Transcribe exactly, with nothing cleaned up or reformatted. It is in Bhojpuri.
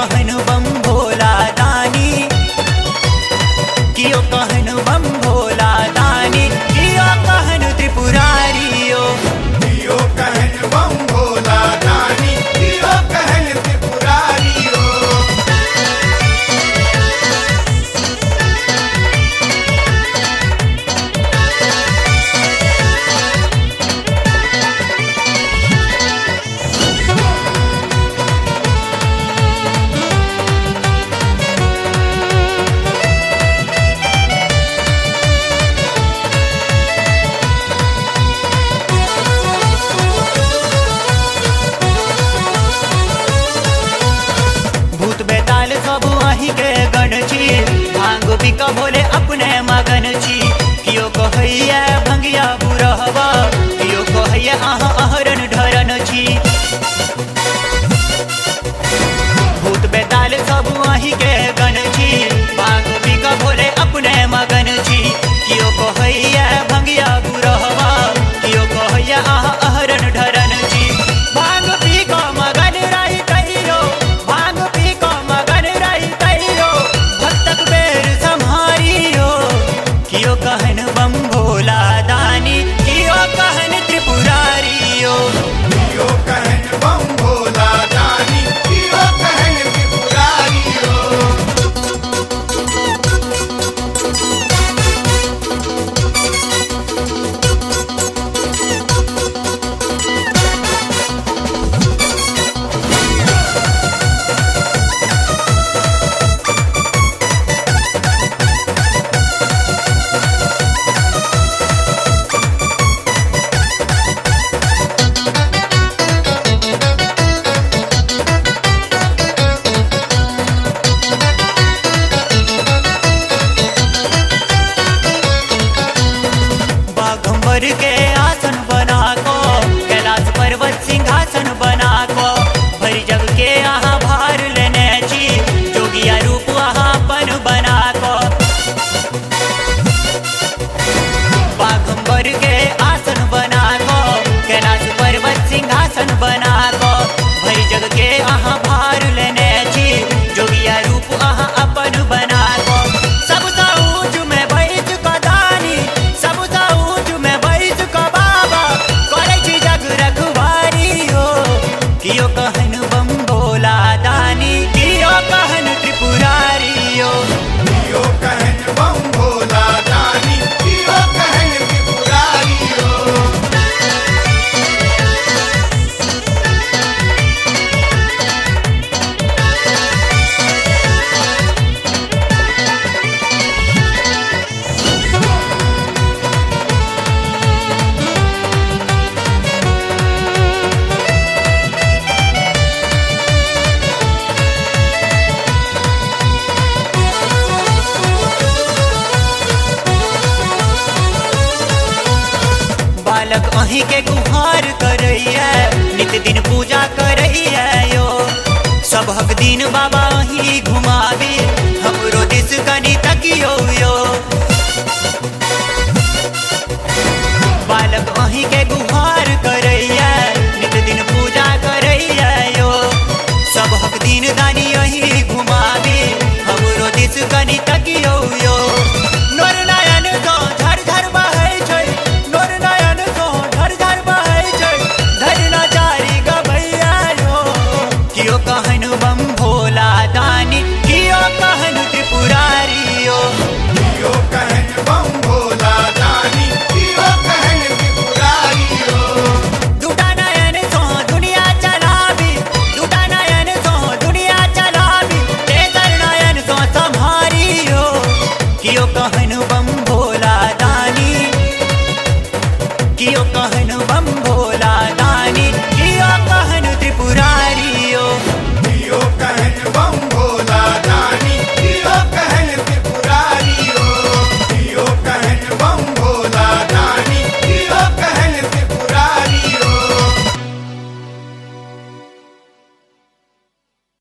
कहन बम भोला दानी, कियो कहन बम भोला दानी, कियो कहन त्रिपुरारी ओ, कियो कहन बम भोला दानी, कियो कहन त्रिपुरारी ओ। भूत बेताल सब अही के गण छी, भांग पी क भोले अपने मगन छी। कियो कहैया भंगिया बुरहवा, कियो कहैया अहाँ अहरन ढरन छी। भूत बेताल सब अही के गण छी, भांग पी क भोले अपने मगन छी। कियो कहैया भंगिया बुरहवा, कियो कहैया अहाँ अहरन ढरन छी। भांग पी क मगन रही कहियो, भांग पी क मगन रही कहियो, भक्तक बेर सम्हारियो। कियो कहन बम भोला दानी, कियो कहन त्रिपुरारी ओ, कियो कहन बम भोला दानी, कियो कहन त्रिपुरारी ओ। बाघंबर के आसन बना को, कैलाश पर्वत सिंहासन बना को, भरी जग के आहा भार लेने छी, जोगिया रूप आहा अपन बना को। बाघंबर के आसन बना को, कैलाश पर्वत सिंहासन बना को, भरी जग के आहा भार लेने छी, जोगिया रूप आहा अपन बना को। सब ऊंच में बैठ क दानी, सब ऊंच में बैठ क बाबा, करे छी जग रखवारी हो। कियो कहन बम भोला दानी, कियो कहन त्रिपुरारी ओ, कियो कहन बम भोला दानी, कियो कहन त्रिपुरारी ओ। बालक अही के गुहार करैया, नित दिन पूजा करैया यो। सबहक दिन बाबा अही घुमावी, हमरो दिस कनी तकियो यो। बालक अही के गुहार करैया, नित दिन पूजा करैया यो। सबहक दिन दानी अही घुमावी, हमरो दिस कनी तकियो यो। नोर नयन सँ झर झर बहै छै, नोर नयन सँ झर झर बहै छै, धरना चारी गबैया यो। कियो कहन बम भोला दानी, कियो कहन त्रिपुरारी